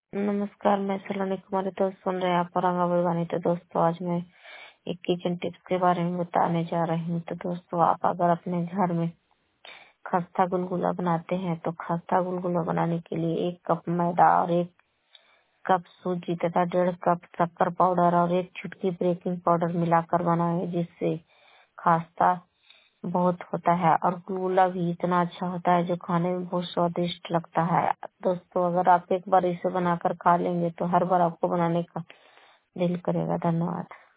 नमस्कार, मैं सलोनी कुमारी। दोस्त सुन रहे हैं आप औरंगाबाद वाणी। तो दोस्तों, आज मैं एक किचन टिप्स के बारे में बताने जा रही हूँ। तो दोस्तों, आप अगर अपने घर में खस्ता गुलगुला बनाते हैं तो खस्ता गुलगुला बनाने के लिए 1 कप मैदा और 1 कप सूजी तथा 1.5 कप शक्कर पाउडर और 1 चुटकी बेकिंग पाउडर मिलाकर बनाएं, जिससे खस्ता बहुत होता है और गुलगुला भी इतना अच्छा होता है जो खाने में बहुत स्वादिष्ट लगता है। दोस्तों, अगर आप एक बार इसे बनाकर खा लेंगे तो हर बार आपको बनाने का दिल करेगा। धन्यवाद।